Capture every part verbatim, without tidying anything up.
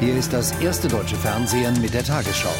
Hier ist das erste deutsche Fernsehen mit der Tagesschau.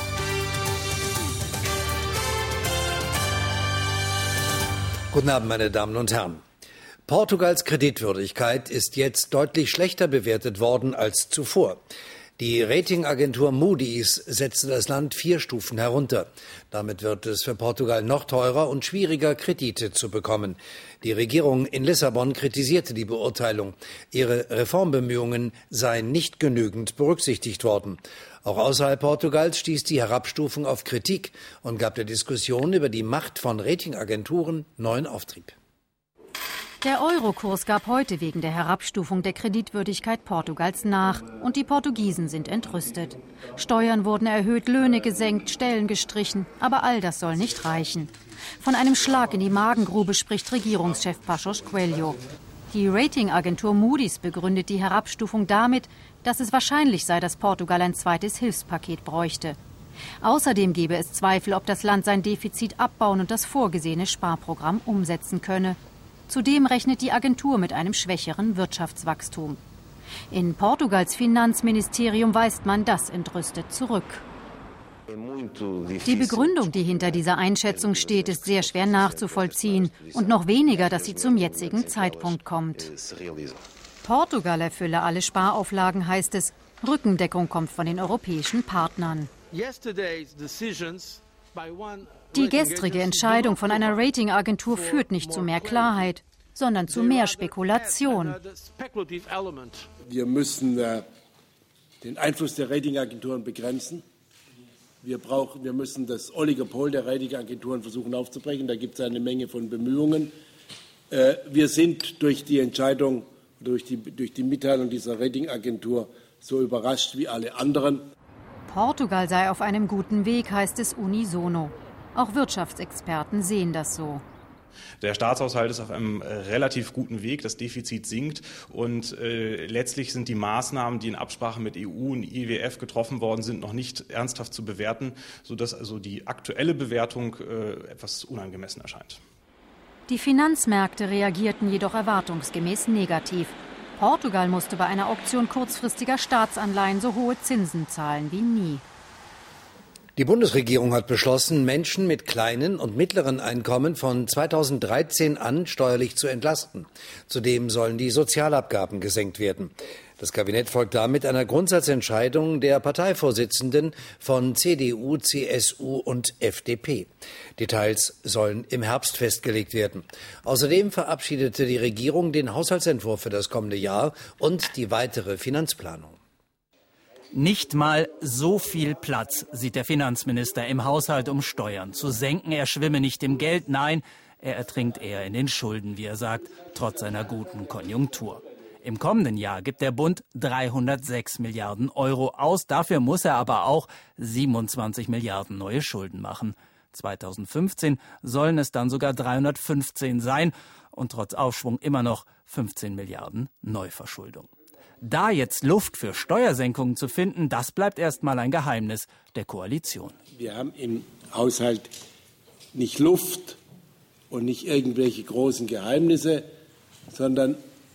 Guten Abend, meine Damen und Herren. Portugals Kreditwürdigkeit ist jetzt deutlich schlechter bewertet worden als zuvor. Die Ratingagentur Moody's setzte das Land vier Stufen herunter. Damit wird es für Portugal noch teurer und schwieriger, Kredite zu bekommen. Die Regierung in Lissabon kritisierte die Beurteilung. Ihre Reformbemühungen seien nicht genügend berücksichtigt worden. Auch außerhalb Portugals stieß die Herabstufung auf Kritik und gab der Diskussion über die Macht von Ratingagenturen neuen Auftrieb. Der Eurokurs gab heute wegen der Herabstufung der Kreditwürdigkeit Portugals nach und die Portugiesen sind entrüstet. Steuern wurden erhöht, Löhne gesenkt, Stellen gestrichen, aber all das soll nicht reichen. Von einem Schlag in die Magengrube spricht Regierungschef Passos Coelho. Die Ratingagentur Moody's begründet die Herabstufung damit, dass es wahrscheinlich sei, dass Portugal ein zweites Hilfspaket bräuchte. Außerdem gebe es Zweifel, ob das Land sein Defizit abbauen und das vorgesehene Sparprogramm umsetzen könne. Zudem rechnet die Agentur mit einem schwächeren Wirtschaftswachstum. In Portugals Finanzministerium weist man das entrüstet zurück. Die Begründung, die hinter dieser Einschätzung steht, ist sehr schwer nachzuvollziehen und noch weniger, dass sie zum jetzigen Zeitpunkt kommt. Portugal erfülle alle Sparauflagen, heißt es. Rückendeckung kommt von den europäischen Partnern. Die gestrige Entscheidung von einer Ratingagentur führt nicht zu mehr Klarheit, sondern zu mehr Spekulation. Wir müssen äh, den Einfluss der Ratingagenturen begrenzen. Wir, brauchen, wir müssen das Oligopol der Ratingagenturen versuchen aufzubrechen. Da gibt es eine Menge von Bemühungen. Äh, wir sind durch die Entscheidung, durch die, durch die Mitteilung dieser Ratingagentur so überrascht wie alle anderen. Portugal sei auf einem guten Weg, heißt es unisono. Auch Wirtschaftsexperten sehen das so. Der Staatshaushalt ist auf einem relativ guten Weg, das Defizit sinkt und äh, letztlich sind die Maßnahmen, die in Absprache mit E U und I W F getroffen worden sind, noch nicht ernsthaft zu bewerten, sodass also die aktuelle Bewertung äh, etwas unangemessen erscheint. Die Finanzmärkte reagierten jedoch erwartungsgemäß negativ. Portugal musste bei einer Auktion kurzfristiger Staatsanleihen so hohe Zinsen zahlen wie nie. Die Bundesregierung hat beschlossen, Menschen mit kleinen und mittleren Einkommen von zweitausenddreizehn an steuerlich zu entlasten. Zudem sollen die Sozialabgaben gesenkt werden. Das Kabinett folgt damit einer Grundsatzentscheidung der Parteivorsitzenden von C D U, C S U und F D P. Details sollen im Herbst festgelegt werden. Außerdem verabschiedete die Regierung den Haushaltsentwurf für das kommende Jahr und die weitere Finanzplanung. Nicht mal so viel Platz sieht der Finanzminister im Haushalt, um Steuern zu senken. Er schwimme nicht im Geld, nein, er ertrinkt eher in den Schulden, wie er sagt, trotz seiner guten Konjunktur. Im kommenden Jahr gibt der Bund dreihundertsechs Milliarden Euro aus. Dafür muss er aber auch siebenundzwanzig Milliarden neue Schulden machen. zweitausendfünfzehn sollen es dann sogar dreihundertfünfzehn sein und trotz Aufschwung immer noch fünfzehn Milliarden Neuverschuldung. Da jetzt Luft für Steuersenkungen zu finden, das bleibt erstmal ein Geheimnis der Koalition. Wir haben im Haushalt nicht Luft und nicht irgendwelche großen Geheimnisse, sondern,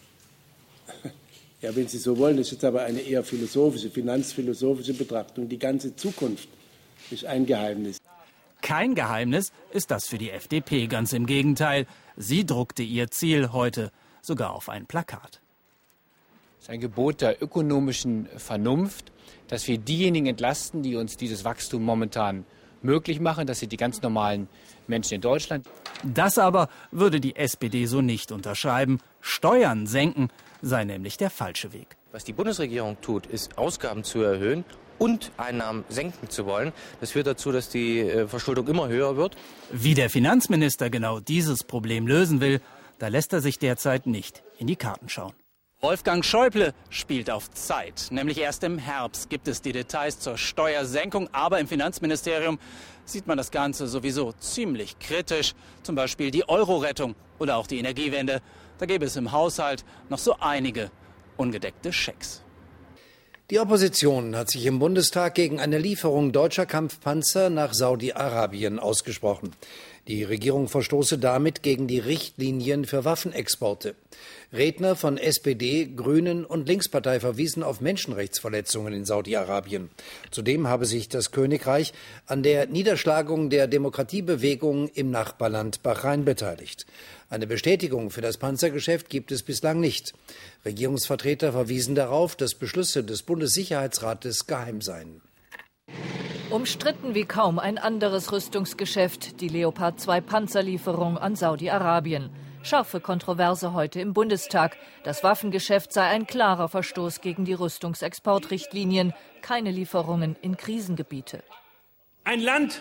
ja, wenn Sie so wollen, das ist jetzt aber eine eher philosophische, finanzphilosophische Betrachtung. Die ganze Zukunft ist ein Geheimnis. Kein Geheimnis ist das für die F D P, ganz im Gegenteil. Sie druckte ihr Ziel heute sogar auf ein Plakat. Es ist ein Gebot der ökonomischen Vernunft, dass wir diejenigen entlasten, die uns dieses Wachstum momentan möglich machen. Das sind die ganz normalen Menschen in Deutschland. Das aber würde die S P D so nicht unterschreiben. Steuern senken sei nämlich der falsche Weg. Was die Bundesregierung tut, ist Ausgaben zu erhöhen und Einnahmen senken zu wollen. Das führt dazu, dass die Verschuldung immer höher wird. Wie der Finanzminister genau dieses Problem lösen will, da lässt er sich derzeit nicht in die Karten schauen. Wolfgang Schäuble spielt auf Zeit. Nämlich erst im Herbst gibt es die Details zur Steuersenkung. Aber im Finanzministerium sieht man das Ganze sowieso ziemlich kritisch. Zum Beispiel die Euro-Rettung oder auch die Energiewende. Da gäbe es im Haushalt noch so einige ungedeckte Schecks. Die Opposition hat sich im Bundestag gegen eine Lieferung deutscher Kampfpanzer nach Saudi-Arabien ausgesprochen. Die Regierung verstoße damit gegen die Richtlinien für Waffenexporte. Redner von S P D, Grünen und Linkspartei verwiesen auf Menschenrechtsverletzungen in Saudi-Arabien. Zudem habe sich das Königreich an der Niederschlagung der Demokratiebewegung im Nachbarland Bahrain beteiligt. Eine Bestätigung für das Panzergeschäft gibt es bislang nicht. Regierungsvertreter verwiesen darauf, dass Beschlüsse des Bundessicherheitsrates geheim seien. Umstritten wie kaum ein anderes Rüstungsgeschäft, die Leopard zwei Panzerlieferung an Saudi-Arabien. Scharfe Kontroverse heute im Bundestag. Das Waffengeschäft sei ein klarer Verstoß gegen die Rüstungsexportrichtlinien. Keine Lieferungen in Krisengebiete. Ein Land,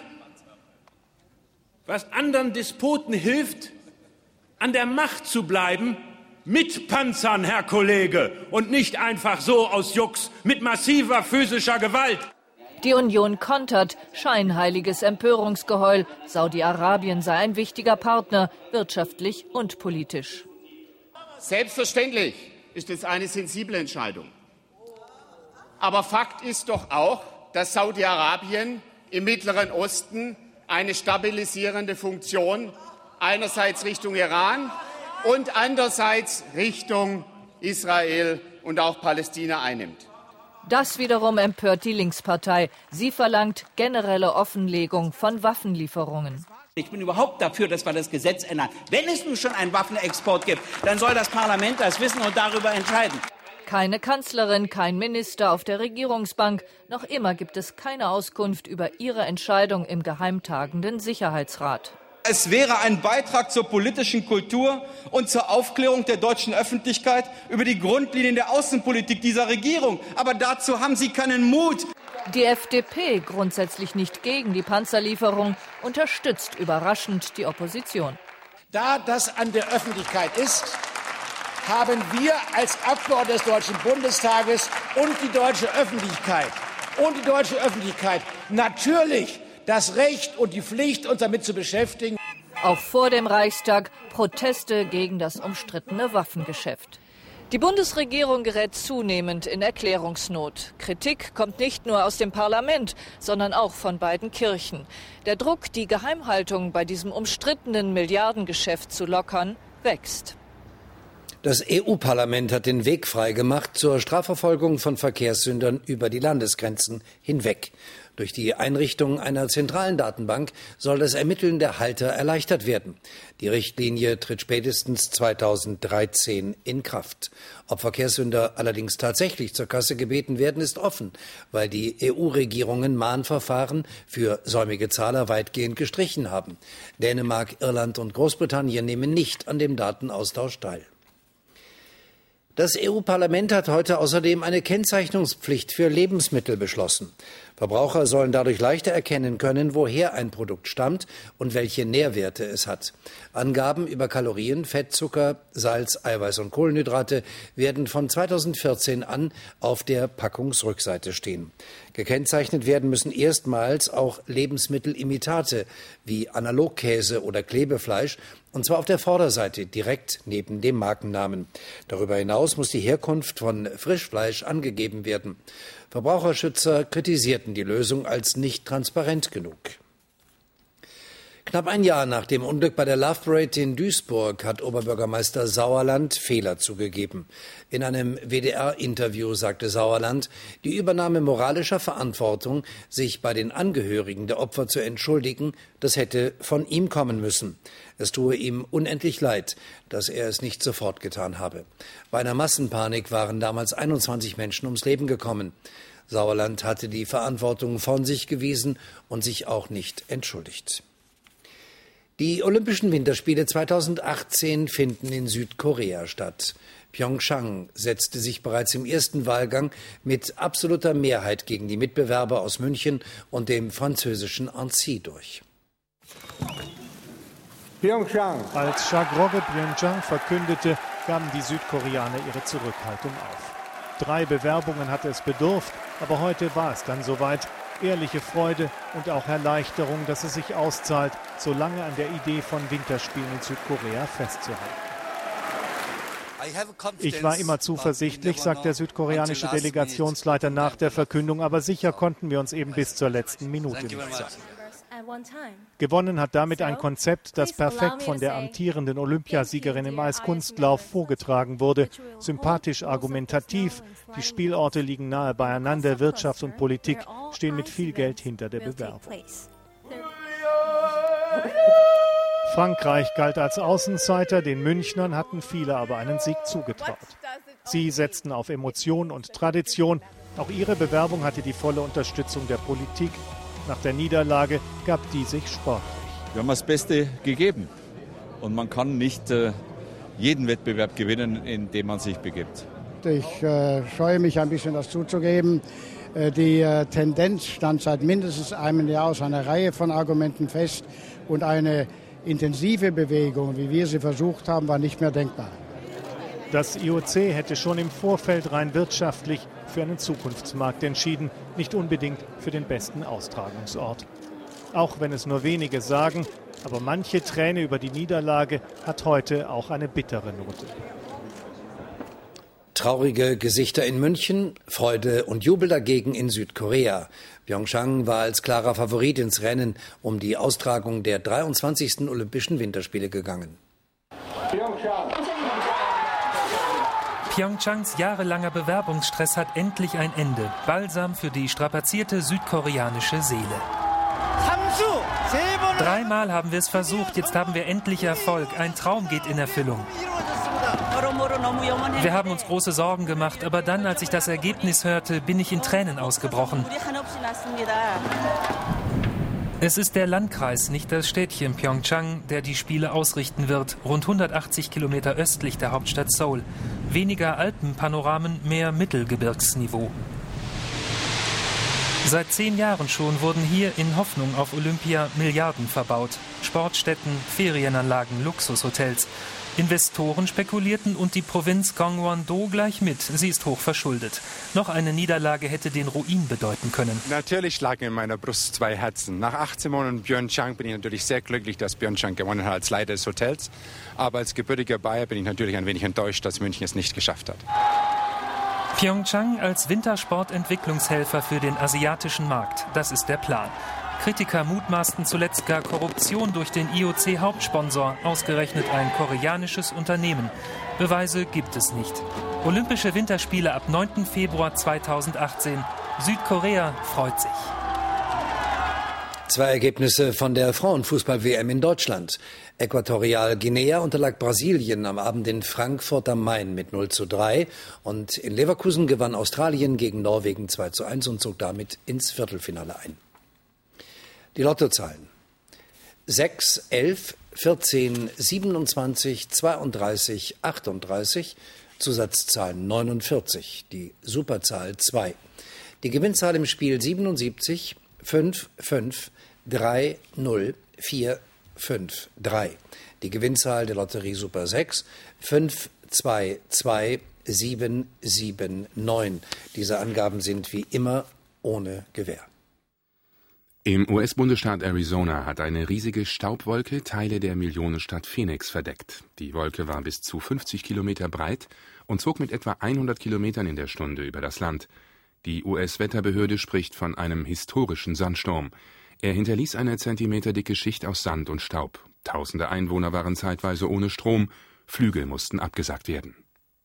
was anderen Despoten hilft, an der Macht zu bleiben, mit Panzern, Herr Kollege, und nicht einfach so aus Jux, mit massiver physischer Gewalt. Die Union kontert, scheinheiliges Empörungsgeheul. Saudi-Arabien sei ein wichtiger Partner, wirtschaftlich und politisch. Selbstverständlich ist es eine sensible Entscheidung. Aber Fakt ist doch auch, dass Saudi-Arabien im Mittleren Osten eine stabilisierende Funktion einerseits Richtung Iran und andererseits Richtung Israel und auch Palästina einnimmt. Das wiederum empört die Linkspartei. Sie verlangt generelle Offenlegung von Waffenlieferungen. Ich bin überhaupt dafür, dass wir das Gesetz ändern. Wenn es nun schon einen Waffenexport gibt, dann soll das Parlament das wissen und darüber entscheiden. Keine Kanzlerin, kein Minister auf der Regierungsbank. Noch immer gibt es keine Auskunft über ihre Entscheidung im geheimtagenden Sicherheitsrat. Es wäre ein Beitrag zur politischen Kultur und zur Aufklärung der deutschen Öffentlichkeit über die Grundlinien der Außenpolitik dieser Regierung. Aber dazu haben Sie keinen Mut. Die F D P, grundsätzlich nicht gegen die Panzerlieferung, unterstützt überraschend die Opposition. Da das an der Öffentlichkeit ist, haben wir als Abgeordnete des Deutschen Bundestages und die deutsche Öffentlichkeit und die deutsche Öffentlichkeit natürlich das Recht und die Pflicht, uns damit zu beschäftigen. Auch vor dem Reichstag Proteste gegen das umstrittene Waffengeschäft. Die Bundesregierung gerät zunehmend in Erklärungsnot. Kritik kommt nicht nur aus dem Parlament, sondern auch von beiden Kirchen. Der Druck, die Geheimhaltung bei diesem umstrittenen Milliardengeschäft zu lockern, wächst. Das E U-Parlament hat den Weg freigemacht zur Strafverfolgung von Verkehrssündern über die Landesgrenzen hinweg. Durch die Einrichtung einer zentralen Datenbank soll das Ermitteln der Halter erleichtert werden. Die Richtlinie tritt spätestens zweitausenddreizehn in Kraft. Ob Verkehrssünder allerdings tatsächlich zur Kasse gebeten werden, ist offen, weil die E U-Regierungen Mahnverfahren für säumige Zahler weitgehend gestrichen haben. Dänemark, Irland und Großbritannien nehmen nicht an dem Datenaustausch teil. Das E U-Parlament hat heute außerdem eine Kennzeichnungspflicht für Lebensmittel beschlossen. Verbraucher sollen dadurch leichter erkennen können, woher ein Produkt stammt und welche Nährwerte es hat. Angaben über Kalorien, Fett, Zucker, Salz, Eiweiß und Kohlenhydrate werden von zweitausendvierzehn an auf der Packungsrückseite stehen. Gekennzeichnet werden müssen erstmals auch Lebensmittelimitate wie Analogkäse oder Klebefleisch, und zwar auf der Vorderseite direkt neben dem Markennamen. Darüber hinaus muss die Herkunft von Frischfleisch angegeben werden. Verbraucherschützer kritisierten die Lösung als nicht transparent genug. Knapp ein Jahr nach dem Unglück bei der Love Parade in Duisburg hat Oberbürgermeister Sauerland Fehler zugegeben. In einem W D R-Interview sagte Sauerland, die Übernahme moralischer Verantwortung, sich bei den Angehörigen der Opfer zu entschuldigen, das hätte von ihm kommen müssen. Es tue ihm unendlich leid, dass er es nicht sofort getan habe. Bei einer Massenpanik waren damals einundzwanzig Menschen ums Leben gekommen. Sauerland hatte die Verantwortung von sich gewiesen und sich auch nicht entschuldigt. Die Olympischen Winterspiele zweitausendachtzehn finden in Südkorea statt. Pyeongchang setzte sich bereits im ersten Wahlgang mit absoluter Mehrheit gegen die Mitbewerber aus München und dem französischen Annecy durch. Pyeongchang. Als Chagroge Pyeongchang verkündete, gaben die Südkoreaner ihre Zurückhaltung auf. Drei Bewerbungen hatte es bedurft, aber heute war es dann soweit. Ehrliche Freude und auch Erleichterung, dass es sich auszahlt, so lange an der Idee von Winterspielen in Südkorea festzuhalten. Ich war immer zuversichtlich, sagt der südkoreanische Delegationsleiter nach der Verkündung, aber sicher konnten wir uns eben bis zur letzten Minute nicht sein. Gewonnen hat damit ein Konzept, das perfekt von der amtierenden Olympiasiegerin im Eiskunstlauf vorgetragen wurde. Sympathisch, argumentativ. Die Spielorte liegen nahe beieinander. Wirtschaft und Politik stehen mit viel Geld hinter der Bewerbung. Frankreich galt als Außenseiter, den Münchnern hatten viele aber einen Sieg zugetraut. Sie setzten auf Emotion und Tradition. Auch ihre Bewerbung hatte die volle Unterstützung der Politik. Nach der Niederlage gab die sich sportlich. Wir haben das Beste gegeben. Und man kann nicht äh, jeden Wettbewerb gewinnen, in dem man sich begibt. Ich äh, scheue mich ein bisschen, das zuzugeben. Äh, die äh, Tendenz stand seit mindestens einem Jahr aus einer Reihe von Argumenten fest. Und eine intensive Bewegung, wie wir sie versucht haben, war nicht mehr denkbar. Das I O C hätte schon im Vorfeld rein wirtschaftlich für einen Zukunftsmarkt entschieden, nicht unbedingt für den besten Austragungsort. Auch wenn es nur wenige sagen, aber manche Träne über die Niederlage hat heute auch eine bittere Note. Traurige Gesichter in München, Freude und Jubel dagegen in Südkorea. Pyeongchang war als klarer Favorit ins Rennen um die Austragung der dreiundzwanzigsten Olympischen Winterspiele gegangen. Pyeongchangs jahrelanger Bewerbungsstress hat endlich ein Ende. Balsam für die strapazierte südkoreanische Seele. Dreimal haben wir es versucht, jetzt haben wir endlich Erfolg. Ein Traum geht in Erfüllung. Wir haben uns große Sorgen gemacht, aber dann, als ich das Ergebnis hörte, bin ich in Tränen ausgebrochen. Es ist der Landkreis, nicht das Städtchen Pyeongchang, der die Spiele ausrichten wird, rund hundertachtzig Kilometer östlich der Hauptstadt Seoul. Weniger Alpenpanoramen, mehr Mittelgebirgsniveau. Seit zehn Jahren schon wurden hier in Hoffnung auf Olympia Milliarden verbaut. Sportstätten, Ferienanlagen, Luxushotels. Investoren spekulierten und die Provinz Gangwon-do gleich mit. Sie ist hoch verschuldet. Noch eine Niederlage hätte den Ruin bedeuten können. Natürlich schlagen in meiner Brust zwei Herzen. Nach achtzehn Monaten Pyeongchang bin ich natürlich sehr glücklich, dass Pyeongchang gewonnen hat als Leiter des Hotels. Aber als gebürtiger Bayer bin ich natürlich ein wenig enttäuscht, dass München es nicht geschafft hat. Pyeongchang als Wintersportentwicklungshelfer für den asiatischen Markt. Das ist der Plan. Kritiker mutmaßten zuletzt gar Korruption durch den I O C-Hauptsponsor, ausgerechnet ein koreanisches Unternehmen. Beweise gibt es nicht. Olympische Winterspiele ab neunten Februar zweitausendachtzehn. Südkorea freut sich. Zwei Ergebnisse von der Frauenfußball-W M in Deutschland. Äquatorial Guinea unterlag Brasilien am Abend in Frankfurt am Main mit null zu drei. Und in Leverkusen gewann Australien gegen Norwegen zwei zu eins und zog damit ins Viertelfinale ein. Die Lottozahlen: sechs, elf, vierzehn, siebenundzwanzig, zweiunddreißig, achtunddreißig, Zusatzzahlen neunundvierzig, die Superzahl zwei. Die Gewinnzahl im Spiel siebenundsiebzig, fünf, fünf, drei, null, vier, fünf, drei. Die Gewinnzahl der Lotterie Super sechs, fünf, zwei, zwei, sieben, sieben, neun. Diese Angaben sind wie immer ohne Gewähr. Im U S-Bundesstaat Arizona hat eine riesige Staubwolke Teile der Millionenstadt Phoenix verdeckt. Die Wolke war bis zu fünfzig Kilometer breit und zog mit etwa hundert Kilometern in der Stunde über das Land. Die U S-Wetterbehörde spricht von einem historischen Sandsturm. Er hinterließ eine zentimeterdicke Schicht aus Sand und Staub. Tausende Einwohner waren zeitweise ohne Strom. Flüge mussten abgesagt werden.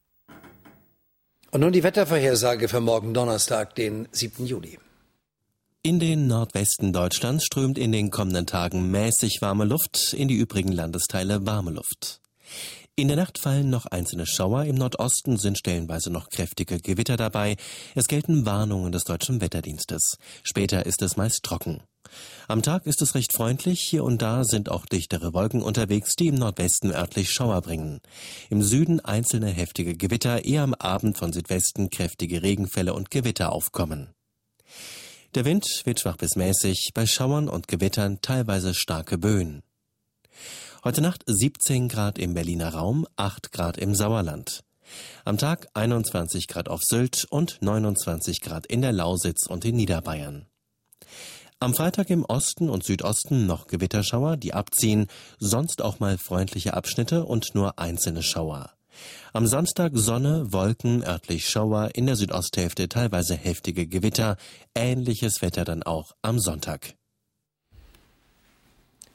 Und nun die Wettervorhersage für morgen Donnerstag, den siebten Juli. In den Nordwesten Deutschlands strömt in den kommenden Tagen mäßig warme Luft, in die übrigen Landesteile warme Luft. In der Nacht fallen noch einzelne Schauer, im Nordosten sind stellenweise noch kräftige Gewitter dabei. Es gelten Warnungen des Deutschen Wetterdienstes. Später ist es meist trocken. Am Tag ist es recht freundlich, hier und da sind auch dichtere Wolken unterwegs, die im Nordwesten örtlich Schauer bringen. Im Süden einzelne heftige Gewitter, eher am Abend von Südwesten kräftige Regenfälle und Gewitter aufkommen. Der Wind wird schwach bis mäßig, bei Schauern und Gewittern teilweise starke Böen. Heute Nacht siebzehn Grad im Berliner Raum, acht Grad im Sauerland. Am Tag einundzwanzig Grad auf Sylt und neunundzwanzig Grad in der Lausitz und in Niederbayern. Am Freitag im Osten und Südosten noch Gewitterschauer, die abziehen, sonst auch mal freundliche Abschnitte und nur einzelne Schauer. Am Samstag Sonne, Wolken, örtlich Schauer, in der Südosthälfte teilweise heftige Gewitter, ähnliches Wetter dann auch am Sonntag.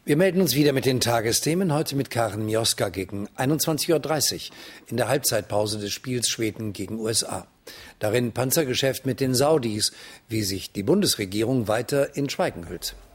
Wir melden uns wieder mit den Tagesthemen, heute mit Karen Mioska gegen einundzwanzig Uhr dreißig in der Halbzeitpause des Spiels Schweden gegen U S A. Darin Panzergeschäft mit den Saudis, wie sich die Bundesregierung weiter in Schweigen hüllt.